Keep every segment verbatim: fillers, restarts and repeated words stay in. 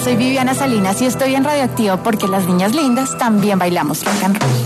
soy Viviana Salinas y estoy en Radioactivo porque las niñas lindas también bailamos rock and roll.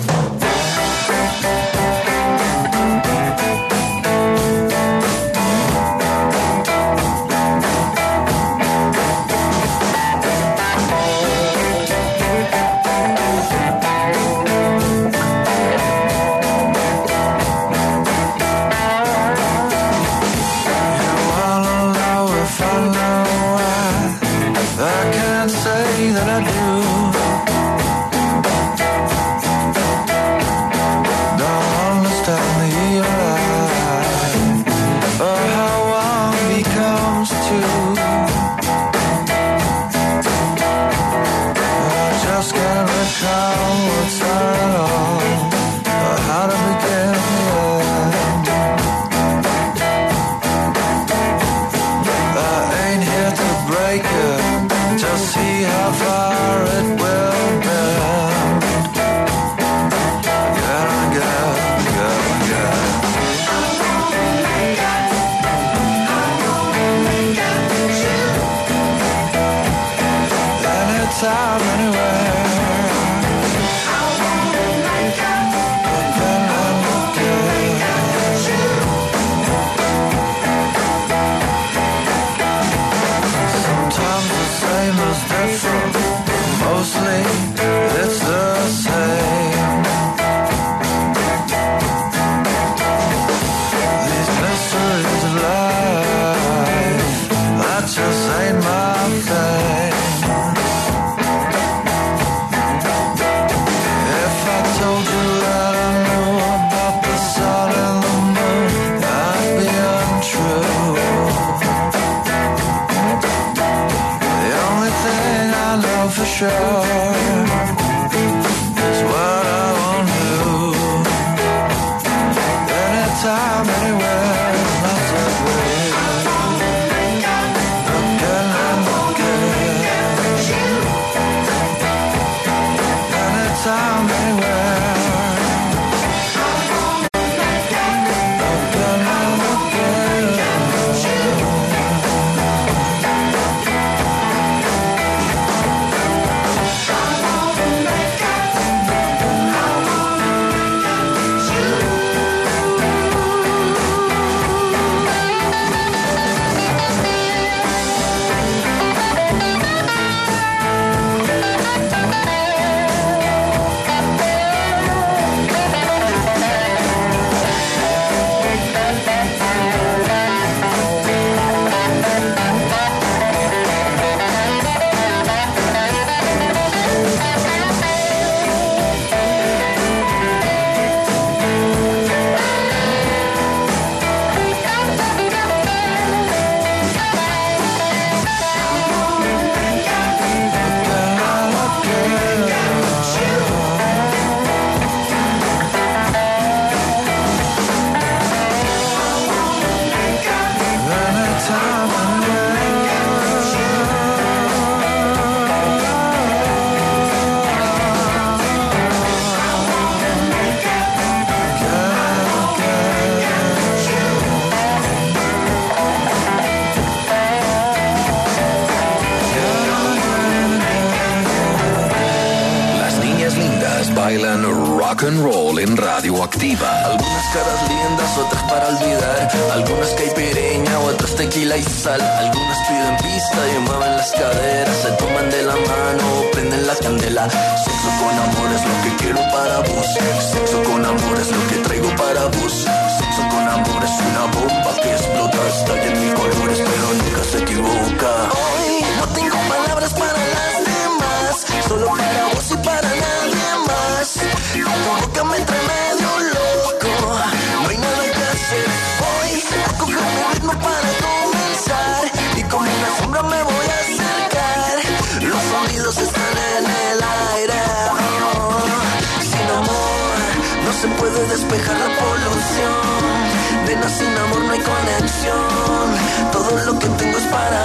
Algunas caras lindas, otras para olvidar. Algunas caipirinha, otras tequila y sal. Algunas piden pista y mueven las caderas. Se toman de la mano, prenden la candela. Sexo con amor es lo que quiero para vos. Sexo con amor es lo que traigo para vos. Sexo con amor es una bomba que explota. Está en mil colores pero nunca se equivoca. Hoy no tengo palabras para las demás, solo para vos y para nadie más. Tu boca me trae medio loco, no hay nada que hacer. Voy a coger mi ritmo para comenzar y como una sombra me voy a acercar. Los sonidos están en el aire. Oh, sin amor no se puede despejar la polución. Nena, sin amor no hay conexión. Todo lo que tengo es para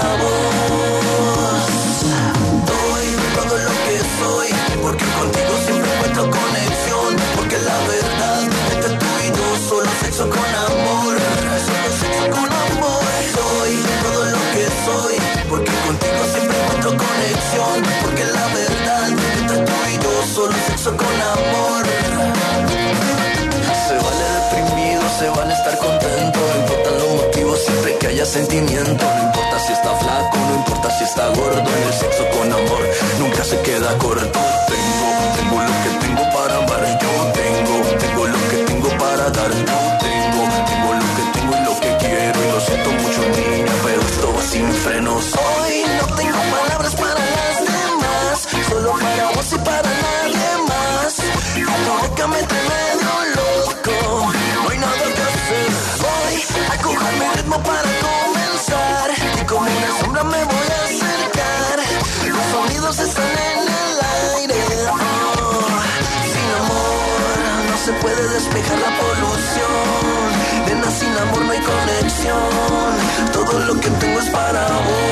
vos. Doy todo lo que soy, porque contigo siempre encuentro conexión. Porque la verdad, entre tú y yo, solo sexo con amor. Solo sexo con amor. Soy todo lo que soy, porque contigo siempre encuentro conexión. sentimiento. No importa si está flaco, no importa si está gordo. En el sexo con amor nunca se queda corto. Tengo, tengo lo que tengo para amar. Yo tengo, tengo lo que tengo para dar. Yo tengo, tengo lo que tengo y lo que quiero. Y lo siento mucho, niña, pero esto va sin frenos. Hoy no tengo palabras para las demás, solo para vos y para nadie más. Tu boca me trae medio loco, no hay nada que hacer. Voy a coger mi ritmo para comenzar, y como una sombra me voy a acercar. Los sonidos están en el aire. Oh, sin amor no se puede despejar la polución. Nena, sin amor no hay conexión. Todo lo que tengo es para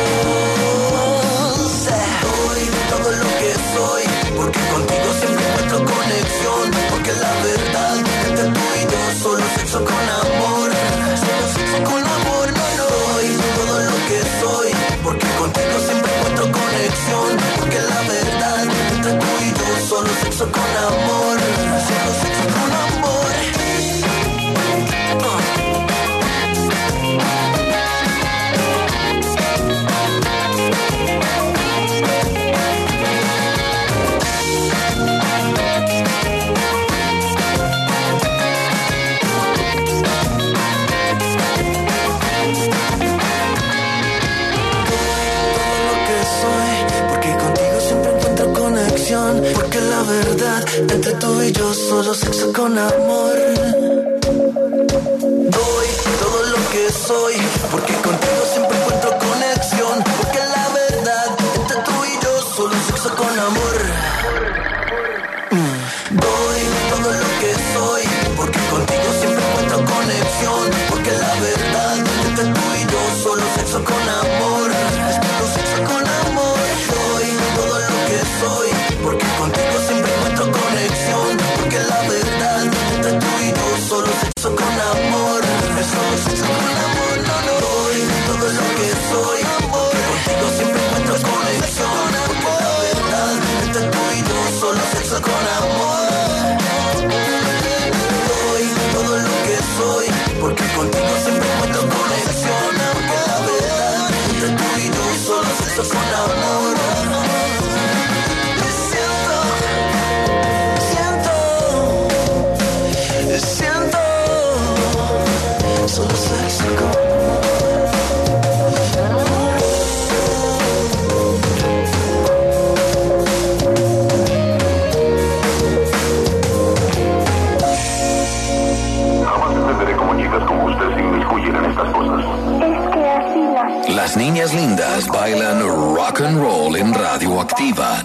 vos. Doy todo lo que soy, porque contigo siempre encuentro conexión. Porque la verdad, entre tú y yo, solo sexo con amor. Solo sexo con amor, no, no. Doy todo lo que soy, porque contigo siempre encuentro conexión. Porque la verdad, entre tú y yo, solo sexo con amor. Solo sexo con amor. Uh. Porque la verdad, entre tú y yo, solo sexo con amor. Doy todo lo que soy, porque contigo siempre encuentro conexión. Porque la verdad, entre tú y yo, solo sexo con amor. Mm. Doy todo lo que soy, porque contigo siempre encuentro conexión. Porque la verdad, entre tú y yo, solo sexo con amor. Solo sexo con amor. Doy todo lo que soy, porque contigo siempre encuentro conexión. Porque la verdad, entre tú y yo, solo sexo con amor. Solo sexo con amor, no, no. Doy todo lo que soy, porque contigo siempre encuentro conexión. Porque la verdad, entre tú y yo, solo sexo con amor. Doy todo lo que soy, porque contigo siempre encuentro conexión. Porque la verdad, entre tú y yo, solo sexo con amor. Siento, solo sexo con jamás entenderé cómo chicas como usted se inmiscuyen en estas cosas. Es que así las... Las niñas lindas bailan rock and roll en Radioactiva.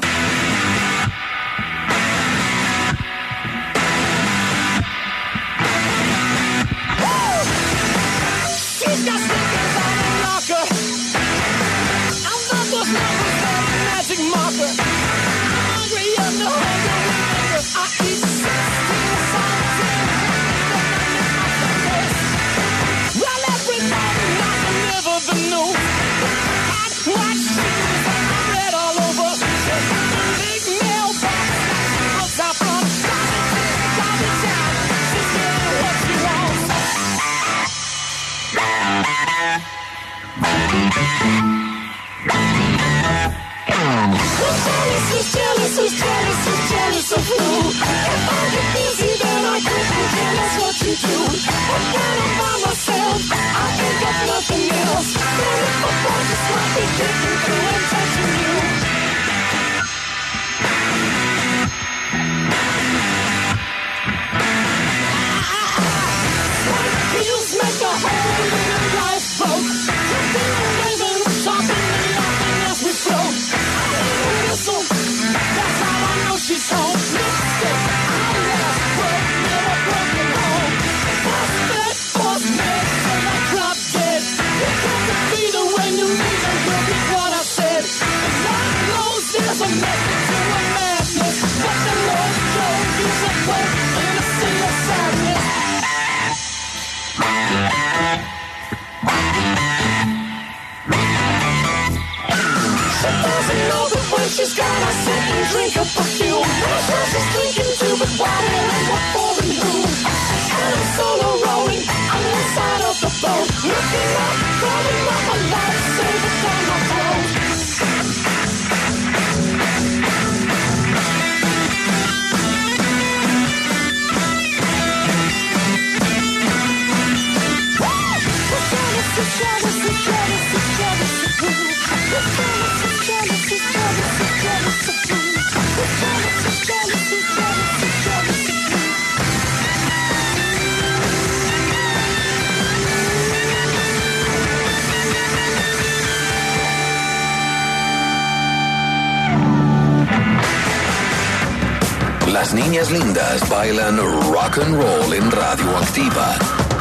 Bye. Las niñas lindas bailan rock and roll en Radioactiva.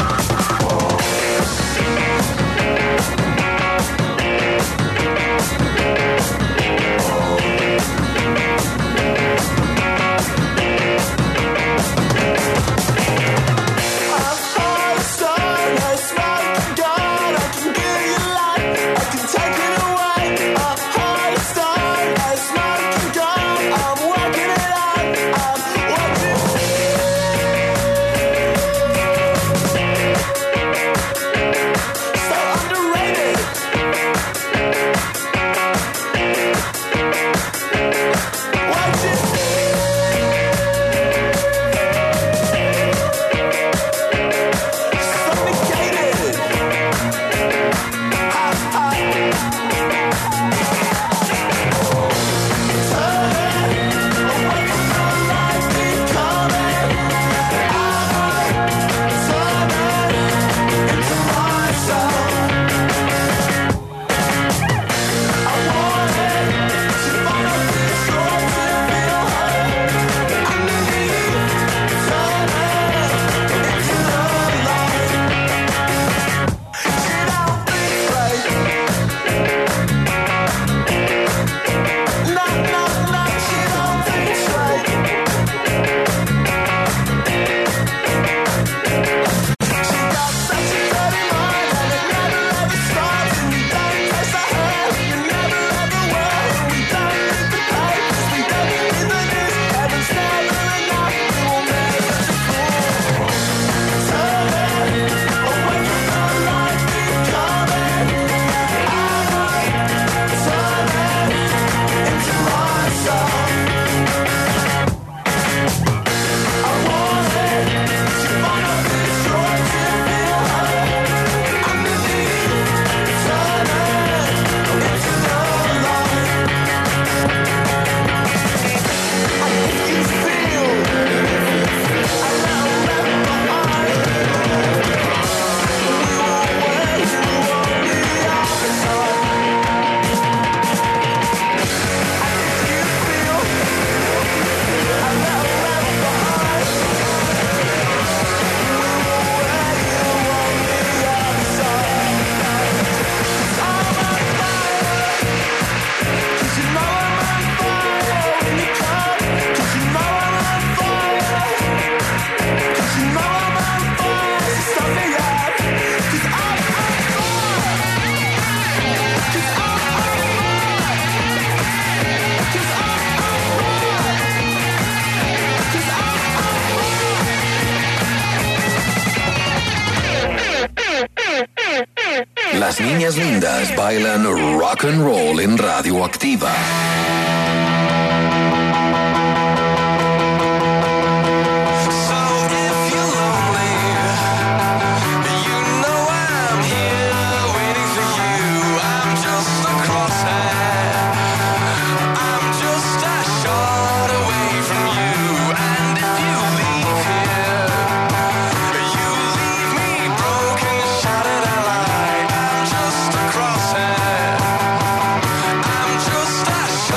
Las niñas lindas bailan rock and roll en Radioactiva. Just a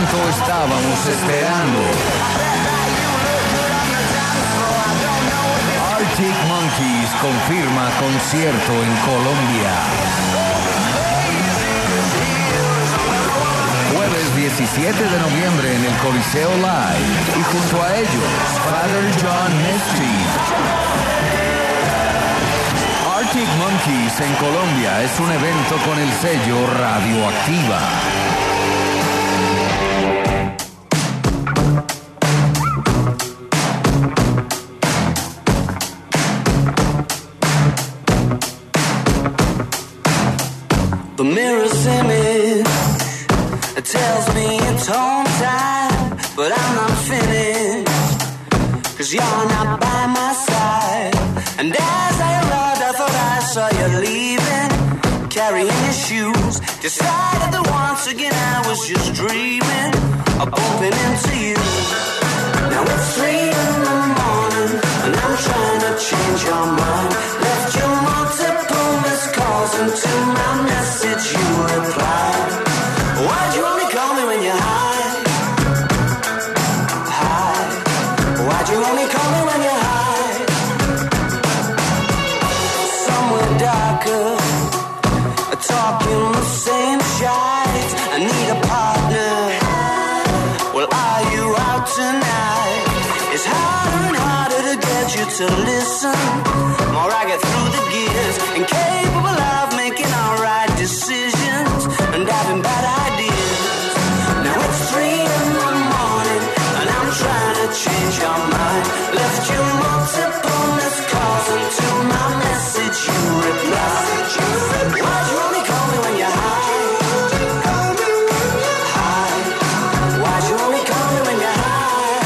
tanto estábamos esperando. Arctic Monkeys confirma concierto en Colombia. Jueves diecisiete de noviembre en el Coliseo Live y junto a ellos, Father John Misty. Arctic Monkeys en Colombia es un evento con el sello Radioactiva. The mirror's image, it tells me it's home time, but I'm not finished, cause you're not by my side. And as I arrived, I thought I saw you leaving, carrying your shoes. Decided that once again I was just dreaming of bumping into you. Now it's three in the morning, and I'm trying to change your mind. Left you multiple missed calls, and to my message you replied. Why'd you only call me when you're high? High. Why'd you only call me when you're high? Somewhere darker, talking the same shite. I need a partner. Well, are you out tonight? It's harder and harder to get you to listen. More I get through the gears, incapable of making all right decisions and having bad ideas. Now it's three in the morning and I'm trying to change your mind. Left you multiple missed calls, and to my message you replied. Why'd you only call me when you're high? High. Why'd you only call me when you're high?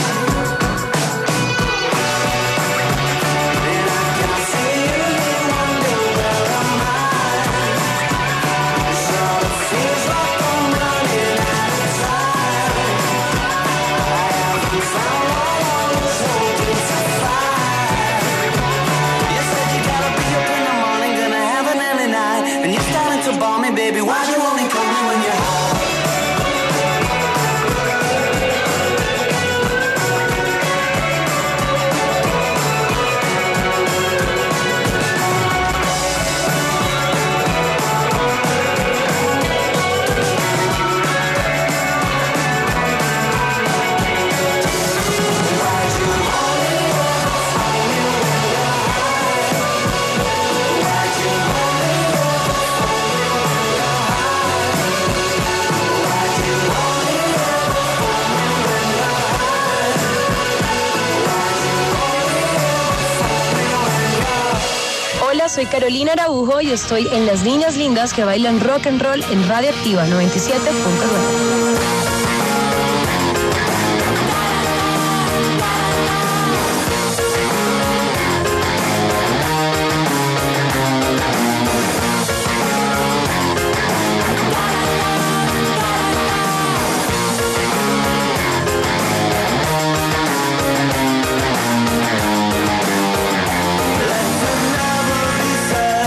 And I can feel you wondering where am I? So it feels like I'm running out of time. I haven't found what I was hoping to find. You said you gotta be up in the morning, gonna have an early night, and you're starting to bore me, baby. Why'd you only call me when you're high? Hola, soy Carolina Araujo y estoy en Las Niñas Lindas que bailan rock and roll en Radioactiva noventa y siete punto nueve.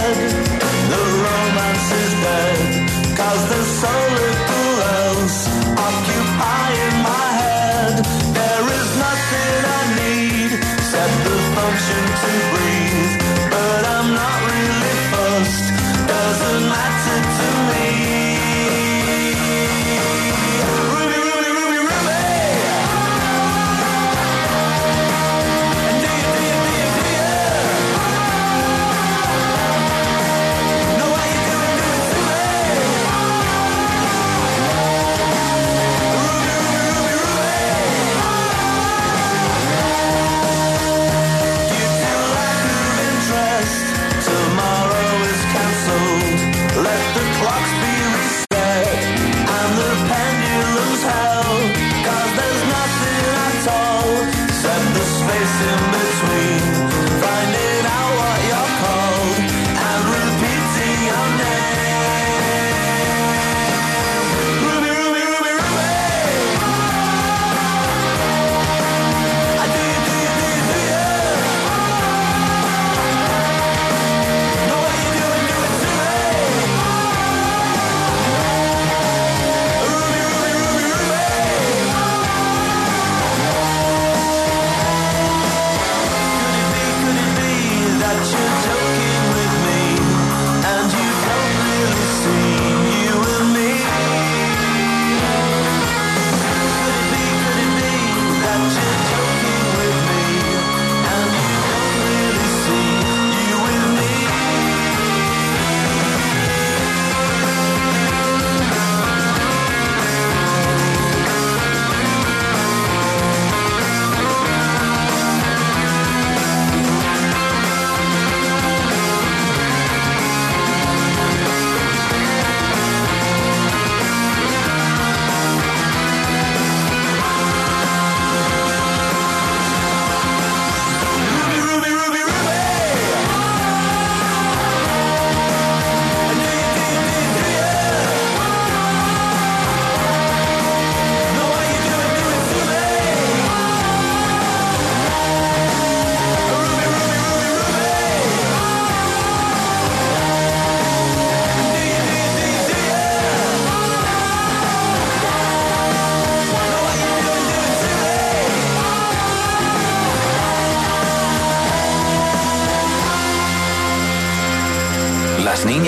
Cause there's so little else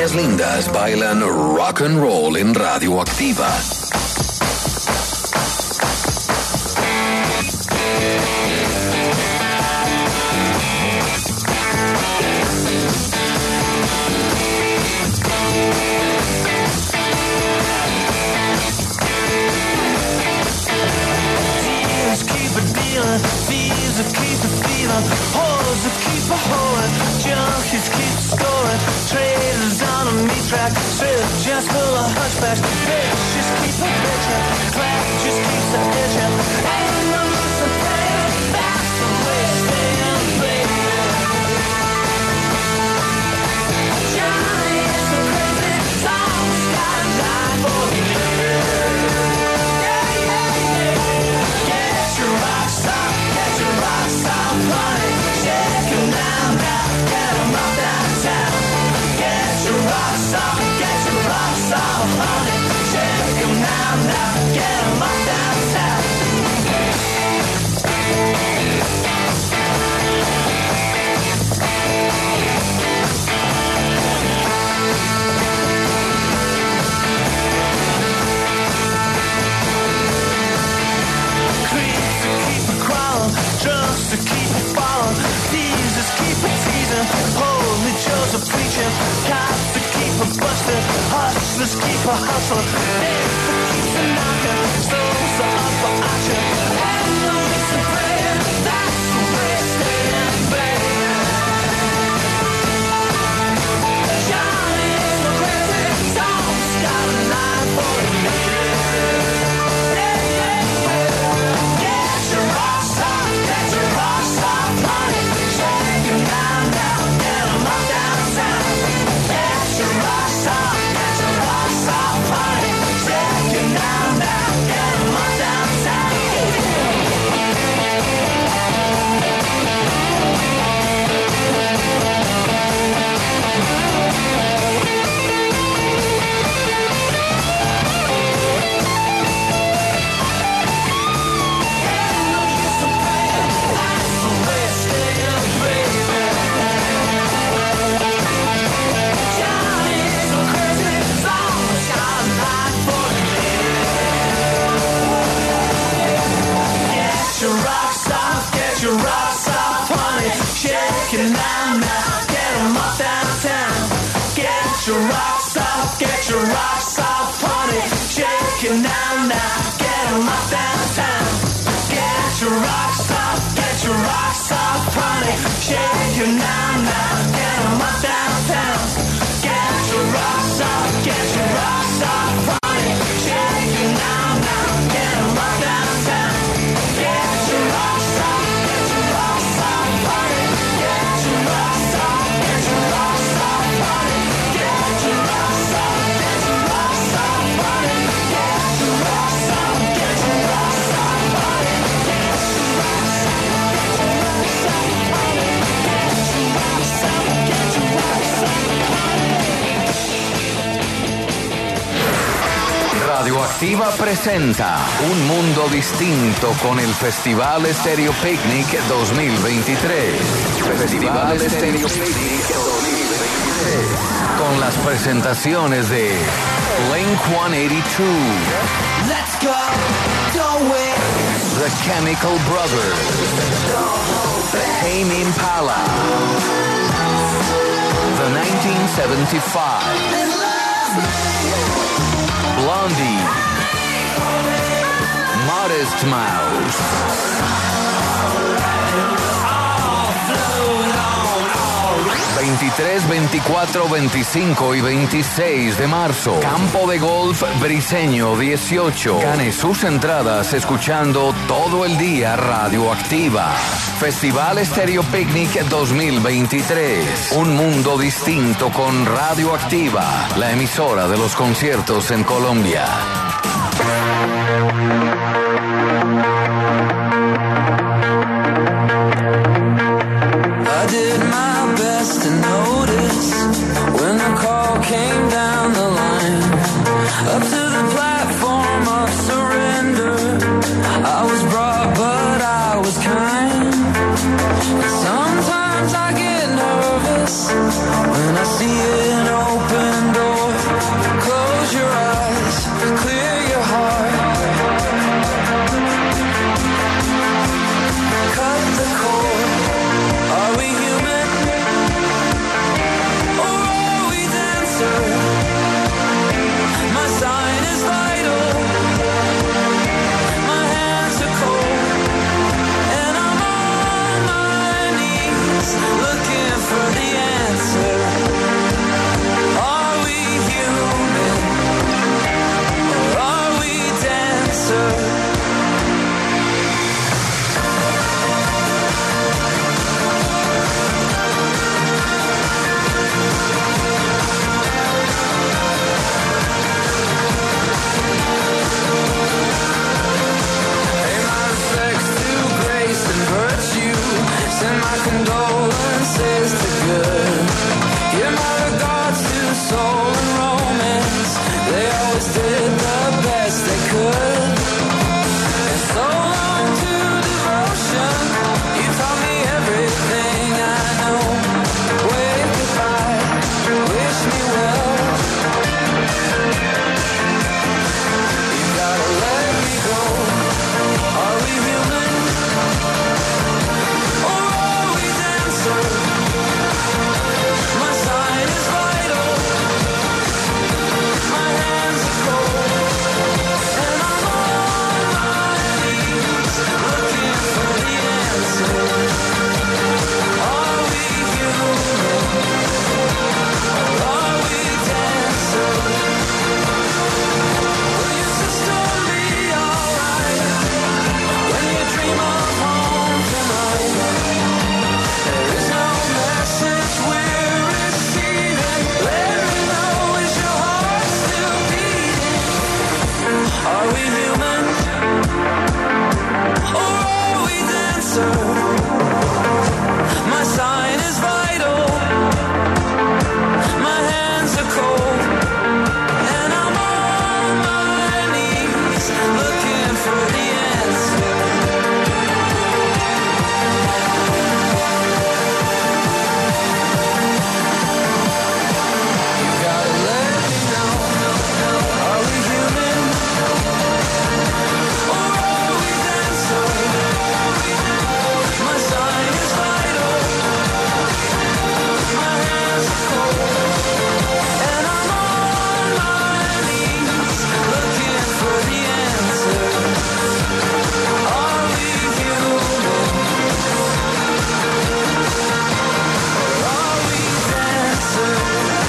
niñas lindas bailan rock and roll en Radioactiva. Thieves that keep a feeling, hoes that keep a hoeing, junkies keep scoring, traders on a meat track, strip just full of hunchbacks, bitches keep a bitchin', class just keeps a itchin', ain't no use in praying, that's the way it's staying, baby. Johnny is so crazy, someone's gotta die for me. Drunks to keep it falling, teasers keep it teasing, holy Joseph preaching, cops to keep it busting, hustlers keep a hustling, days that keeps it knocking, souls are up for auction, and no use in praying, that's the way it's staying, baby. Johnny is so crazy, someone's got a knife for a lady. Yeah, yeah, yeah. Get your rocks off. Get your rocks off, honey. Shake 'em down, down, get 'em up downtown. Get your rocks off, get your rocks off, honey. Shake 'em down, down, get 'em up downtown. Get them up downtown. Get your rocks off, get your rocks off, honey. Shake it now, now. Get them up downtown. Get your rocks off, get your rocks off, honey. Shake it now, now. Get them up downtown. Get your rocks off, get your rocks off, honey. Shake it now, now. Get them up downtown. Get your rocks off, get your rocks off, honey. Get your rocks off, get your rocks off, honey. Get your rocks off, get your rocks off, honey. Get your rocks off, get your rocks off, honey. Get your rocks off, get your rocks off, honey. Get your rocks off, get your rocks off, honey. Radioactiva presenta Un Mundo Distinto con el Festival Stereo Picnic dos mil veintitrés. Festival Stereo Picnic dos mil veintitrés. Con las presentaciones de Blink ciento ochenta y dos, Let's go, don't wait. The Chemical Brothers, Tame Impala, The nineteen seventy-five, Blondie, Modest Mouse, veintitrés, veinticuatro, veinticinco y veintiséis de marzo. Campo de Golf Briseño dieciocho. Gane sus entradas escuchando todo el día Radioactiva. Festival Stereo Picnic dos mil veintitrés. Un mundo distinto con Radioactiva, la emisora de los conciertos en Colombia. I did my best to notice when the call came down the line, up to the platform of surrender. I was brought, but I was kind. Sometimes I get nervous when I see an open did the best they could. And so long to devotion, you taught me everything I know. Wave goodbye, wish me well. You gotta let me go. Are we human? Or are we dancers? My sign is vital. My hands are cold. And I'm on my knees looking for the answer. Are we human? Or are we dancers? Will your sister be alright when you dream of home tonight? There is no message we're receiving. Let me know, is your heart still beating? Are we human? Or are we dancers? My sign is vital. My hands are cold. And I'm on my knees looking for the answer. You gotta let me know. Are we human? Or are we dancers? My sign is vital. My hands are cold. And I'm on my knees looking for the answer. Are we human? Or are we dancers?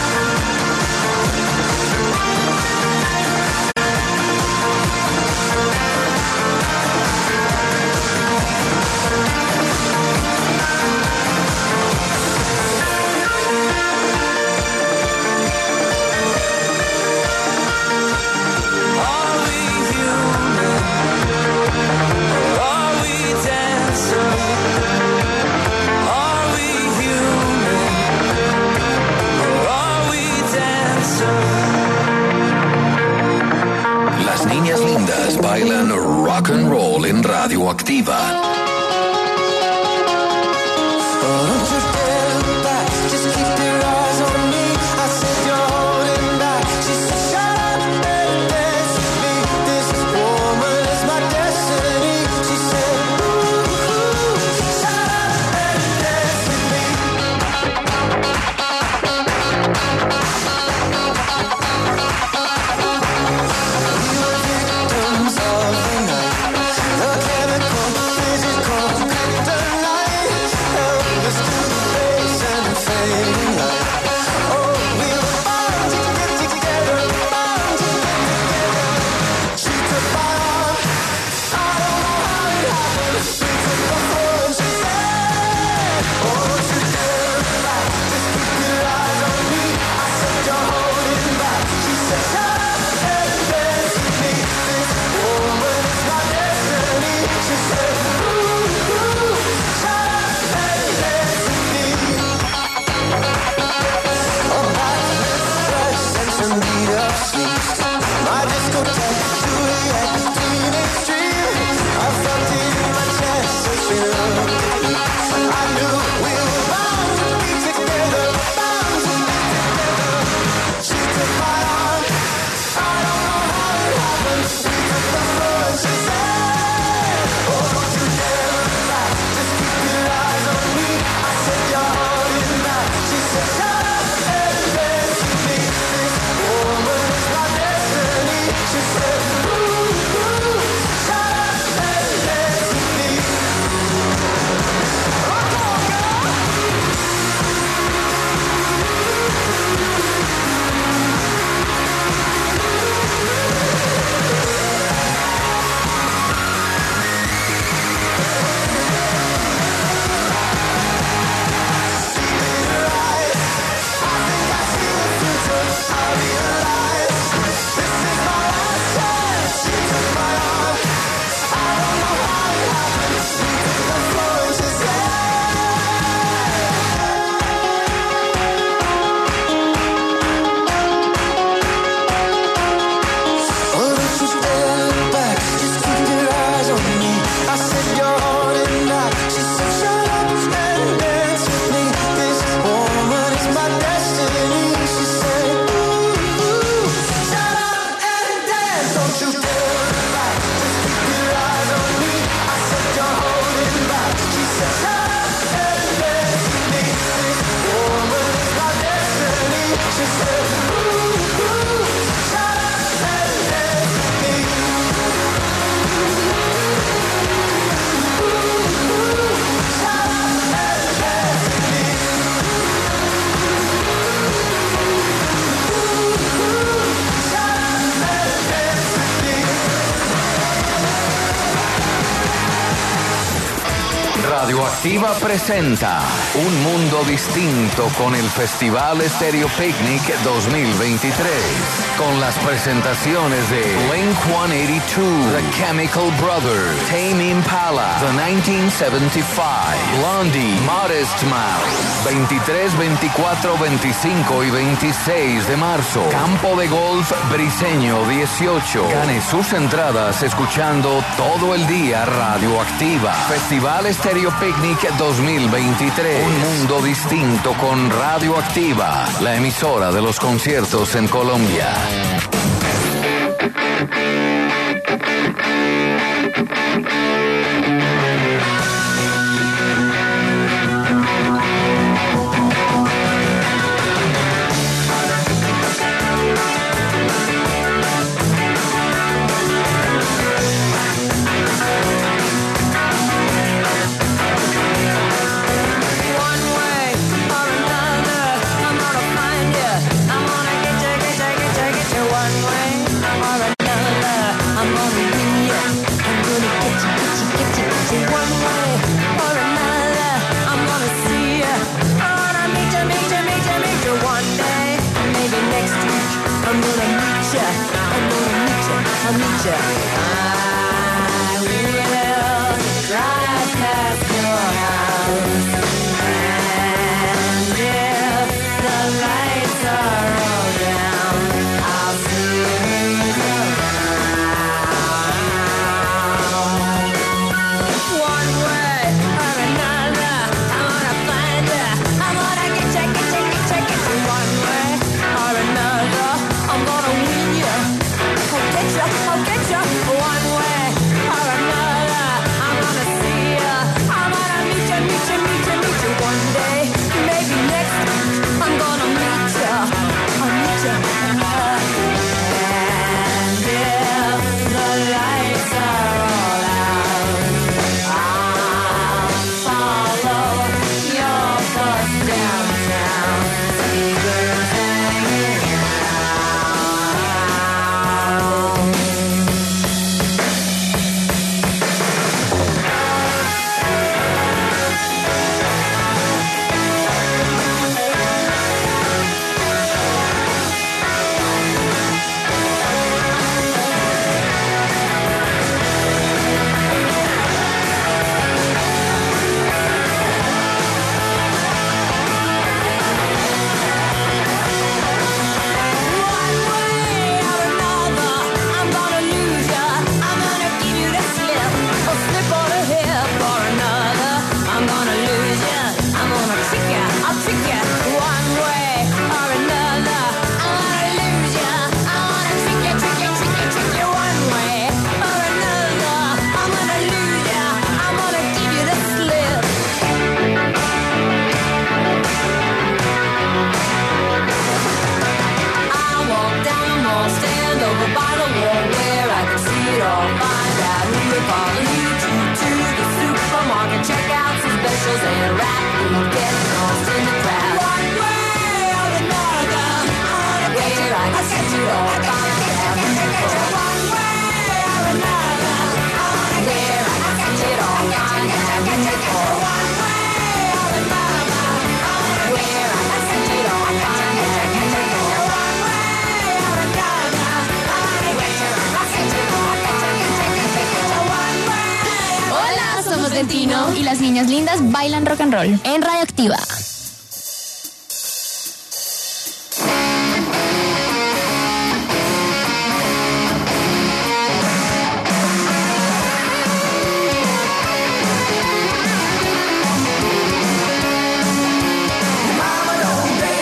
Are we human? Or are we dancers? Are we human? Or are we dancers? Las niñas lindas bailan rock and roll en Radioactiva. Don't you dare look back, just keep your eyes on me. I said you're holding back. She said shut up and dance with me. This woman is my destiny. She said ooh, ooh, shut up and dance with me. We were victims of the night. The chemical, physical, kryptonite held us to the face and fading light. Oh, we were bound to get together, bound to get together. She took my arm, I don't know how it happened. We took the floor and she said, oh, don't you dare look back, just keep your eyes on me. I said you're holding back. She said shut up and dance with me. This woman is my destiny. She said ooh, ooh, shut up and dance with me. A backless dress and some beat up sleeves. My discotheque, Juliet, teenage dream. I felt it in my chest as she looked at me. I knew we were bound to be together, bound to be together. She took my arm, I don't know how it happened. We took the floor and she said, oh, don't you dare look back, just keep your eyes on me. I said you're holding back. She said shut up and dance with me. This woman is my destiny. She said ooh, ooh, Radioactiva presenta Un Mundo Distinto con el Festival Stereo Picnic dos mil veintitrés. Con las presentaciones de Blink ciento ochenta y dos, The Chemical Brothers, Tame Impala, The nineteen seventy-five, Blondie, Modest Mouse. veintitrés, veinticuatro, veinticinco y veintiséis de marzo. Campo de Golf Briseño dieciocho. Gane sus entradas escuchando todo el día Radioactiva. Festival Stereo Picnic dos mil veintitrés. Un mundo distinto con Radioactiva, la emisora de los conciertos en Colombia. Y las niñas lindas bailan rock and roll en Radioactiva.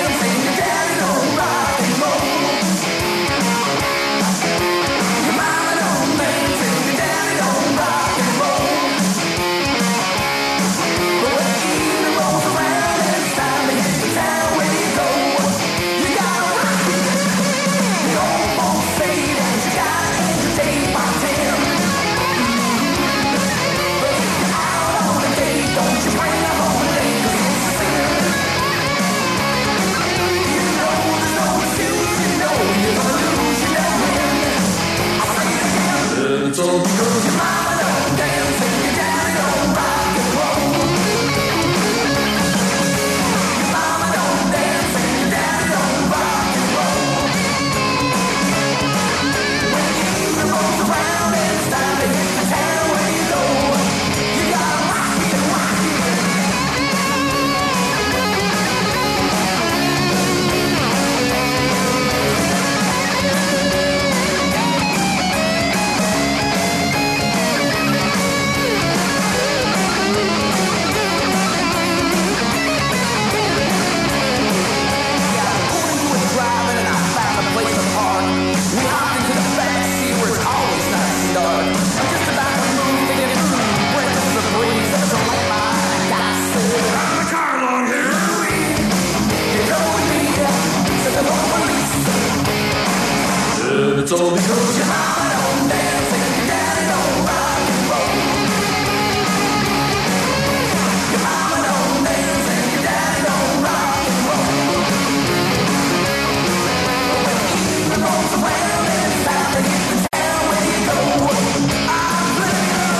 Mama it's all because your mama don't dance and your daddy don't rock and roll. Your mama don't dance and your daddy don't rock and roll. When the evening rolls around and it's time to hit the town where you go, you gotta rock it, rock it. It's all because your mama don't dance and your daddy don't rock and roll. Your mama don't dance and your daddy don't rock and roll. When the evening rolls around and it's time to hit the town where you go, I'm playing a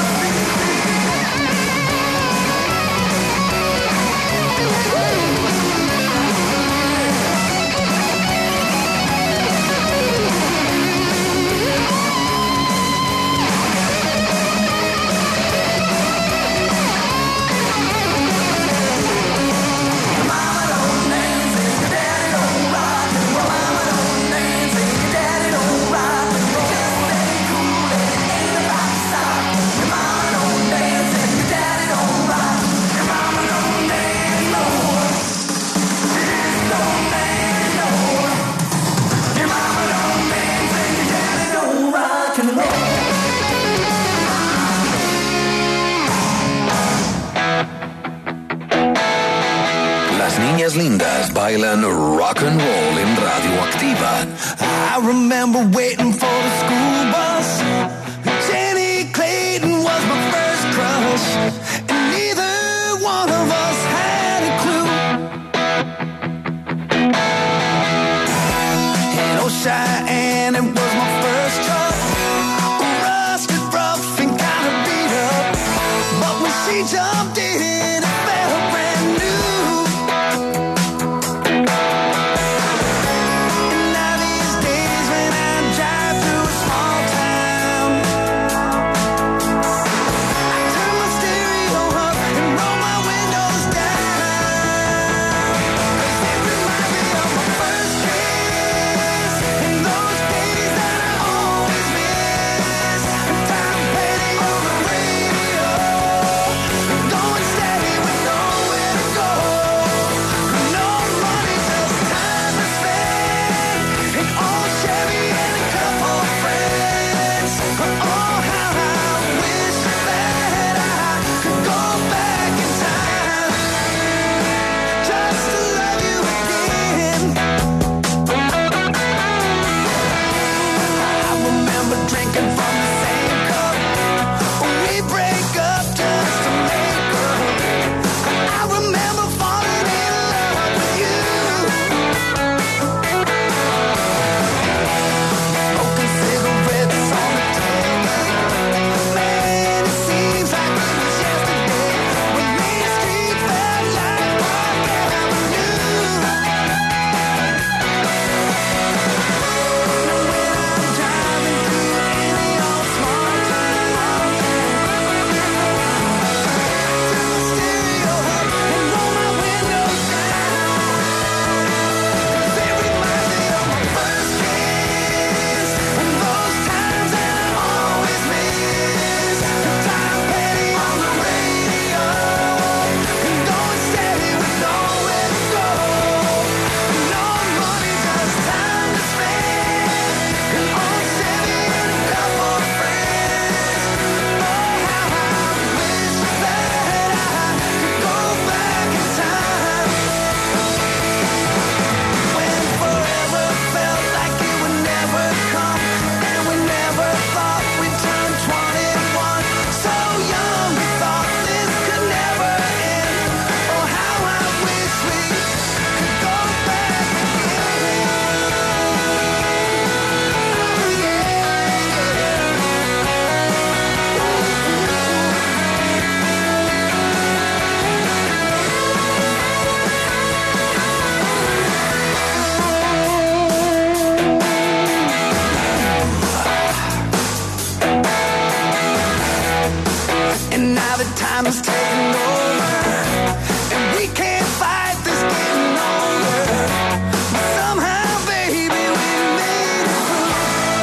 Lindas bailan rock and roll en Radioactiva. I remember waiting for the school bus. Jenny Clayton was my first crush, and neither one of us had a clue. And oh, Cheyenne, it was my first truck, rusted, rough, and kind of beat up. But when she jumped in, it felt brand new. time is taking over, and we can't fight this getting older. But somehow, baby, we made it through.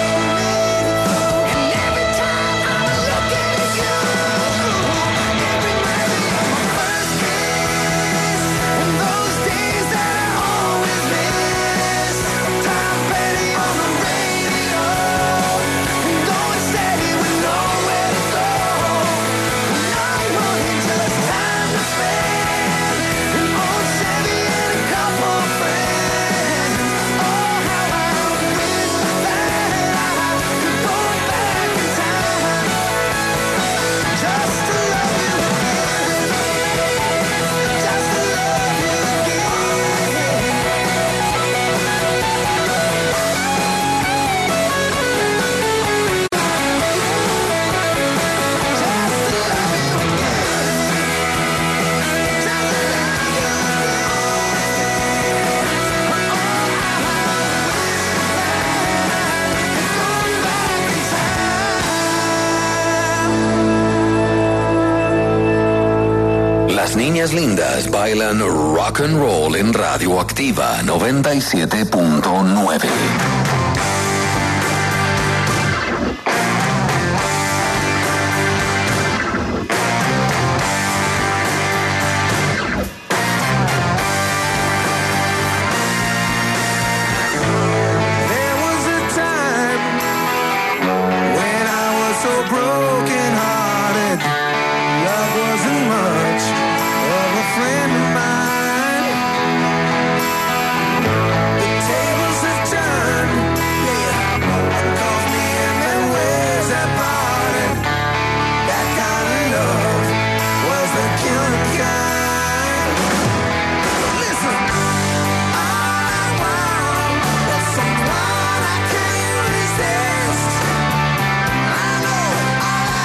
And every time I'm looking at you, it reminds me of my first kiss and those days that I always miss. Tom Petty on the radio, and going steady with nowhere to go. Not wanting just time to spend, an old Chevy and a couple friends. Oh, how I wish that I could go back in time, just to love you again, just to love you again. Las niñas lindas bailan rock and roll en Radioactiva noventa y siete punto nueve. There was a time when I was so broken hearted. Love wasn't much of a friend of mine. The tables have turned, yeah, and caught me in their ways that parted. That kind of love was the killing kind. Listen, all I want was someone I can resist. I know all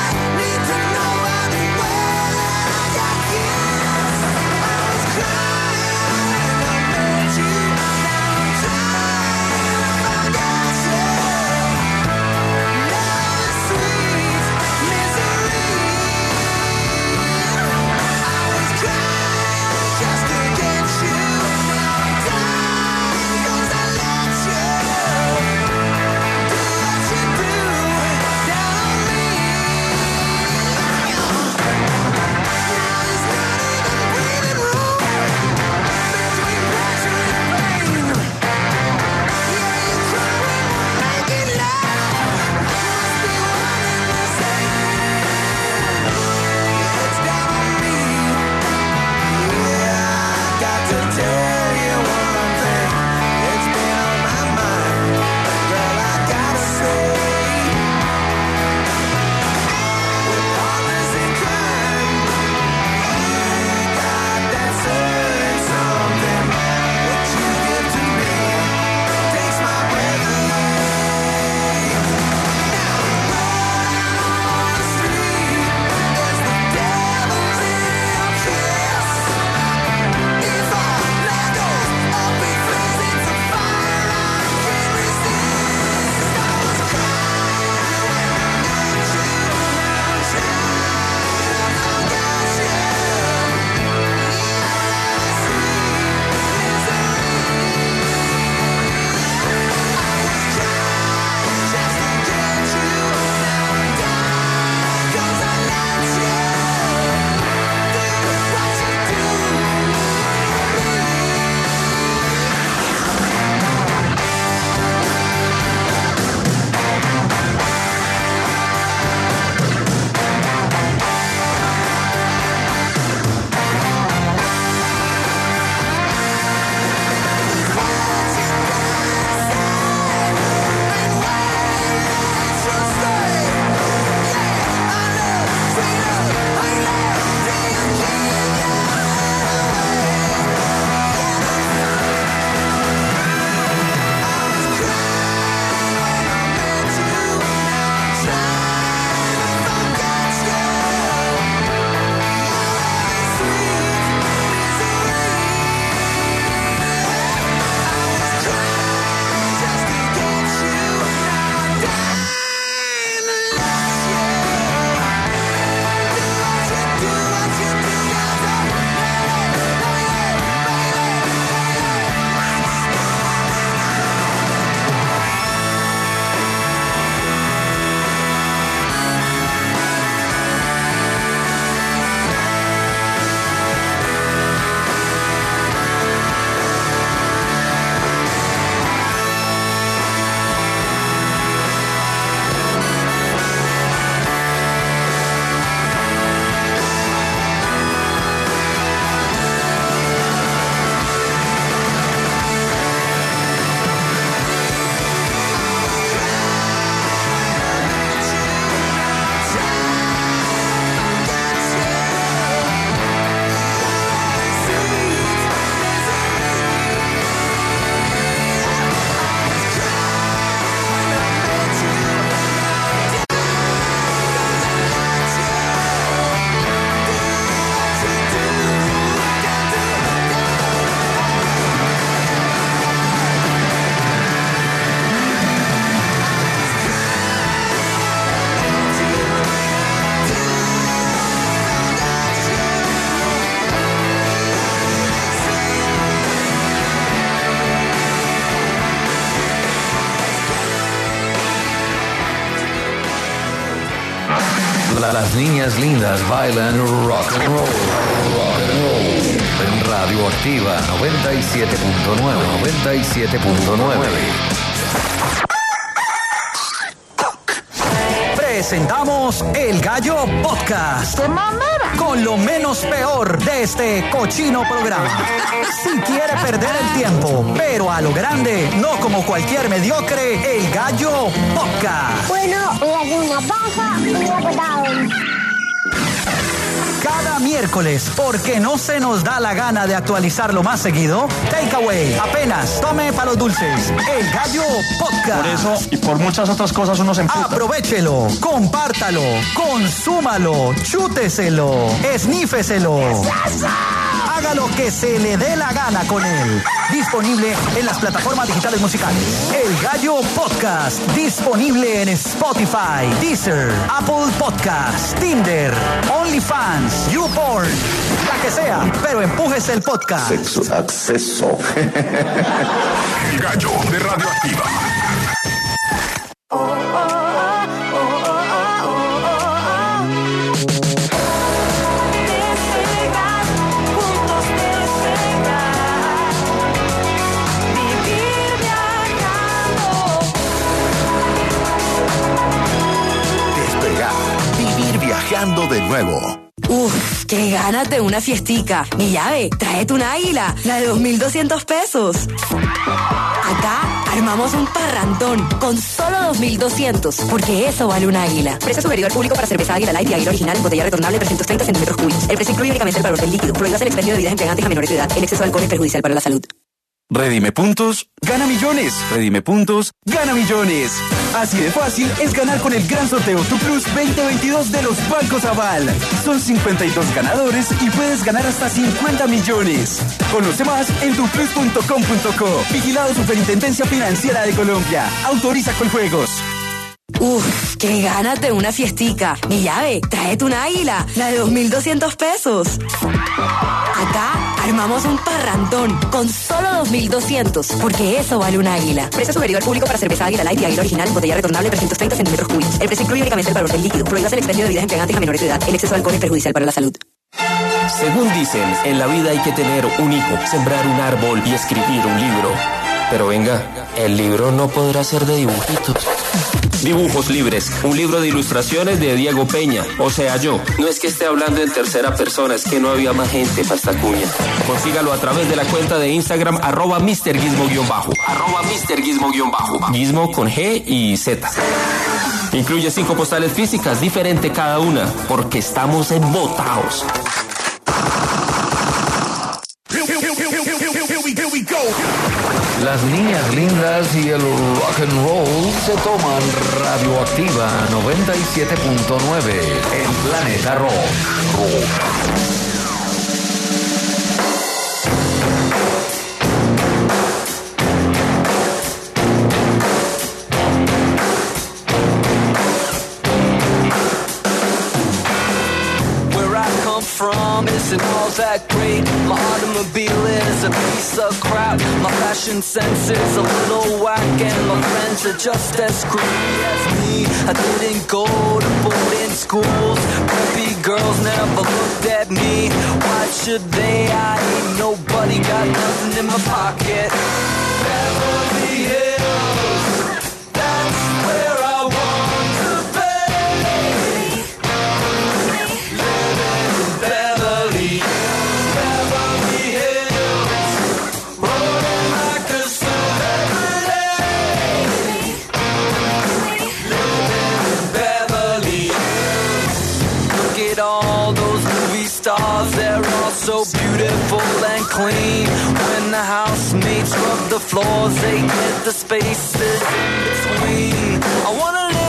La- Las niñas lindas bailan rock and roll. Rock and roll. En Radioactiva noventa y siete punto nueve. noventa y siete punto nueve. Presentamos El Gallo Podcast. Con lo menos peor de este cochino programa. Si quiere perder el tiempo, pero a lo grande, no como cualquier mediocre, El Gallo Podcast. Bueno, voy a hacer una paja y una patada. Cada miércoles, porque no se nos da la gana de actualizarlo más seguido, Takeaway, apenas tome para los dulces, El Gallo Podcast. Por eso y por muchas otras cosas uno se emputa. Aprovechelo, compártalo, consúmalo, chúteselo, esnífeselo. Haga lo que se le dé la gana con él. Disponible en las plataformas digitales musicales. El Gallo Podcast. Disponible en Spotify, Deezer, Apple Podcast, Tinder, OnlyFans, YouPorn, la que sea, pero empújese el podcast. Sexo, acceso. El Gallo de Radioactiva. Viajando de nuevo. Uf, qué ganas de una fiestica. Mi llave, tráete un águila, la de dos mil doscientos pesos. Acá armamos un parrandón con solo dos mil doscientos, porque eso vale un águila. Precio sugerido al público para cerveza Águila Light y Águila Original, botella retornable trescientos treinta centímetros cúbicos. El precio incluye únicamente el valor del líquido. Prohíbas el expendio de bebidas embriagantes a menores de edad. El exceso de alcohol es perjudicial para la salud. Redime puntos, gana millones. Redime puntos, gana millones. Así de fácil es ganar con el gran sorteo Tu Plus veinte veintidós de los Bancos Aval. Son cincuenta y dos ganadores y puedes ganar hasta cincuenta millones. Conoce más en tu plus punto com punto co. Vigilado Superintendencia Financiera de Colombia. Autoriza con juegos. Uf, qué ganas de una fiestica. Mi llave, tráete un águila, la de dos mil doscientos pesos. Acá armamos un parrandón con solo dos mil doscientos, porque eso vale un águila. Precio sugerido al público para cerveza Águila Light y Águila Original, botella retornable trescientos treinta centímetros cúbicos. El precio incluye únicamente el valor del líquido. Prohíbas el expendio de bebidas embriagantes a menores de edad. El exceso de alcohol es perjudicial para la salud. Según dicen, en la vida hay que tener un hijo, sembrar un árbol y escribir un libro. Pero venga, el libro no podrá ser de dibujitos. Dibujos Libres, un libro de ilustraciones de Diego Peña, o sea yo. No es que esté hablando en tercera persona, es que no había más gente para esta cuña. Consígalo a través de la cuenta de Instagram, arroba mister Gizmo guión bajo, arroba mister Gizmo guión bajo, Gizmo con G y Z. Incluye cinco postales físicas, diferente cada una, porque estamos embotados. Las niñas lindas y el rock and roll se toman Radioactiva noventa y siete punto nueve en Planeta Rock. From isn't all that great. My automobile is a piece of crap. My fashion sense is a little whack, and my friends are just as screwy as me. I didn't go to boarding schools. Preppy girls never looked at me. Why should they? I ain't nobody, got nothing in my pocket. Beverly Hills, that's where I want to be. Living in Beverly, Beverly Hills, rolling like a celebrity. Living in Beverly Hills. Look at all those movie stars, they're all so beautiful and clean. When the housemates rub the floors, they get the spaces in between. I wanna live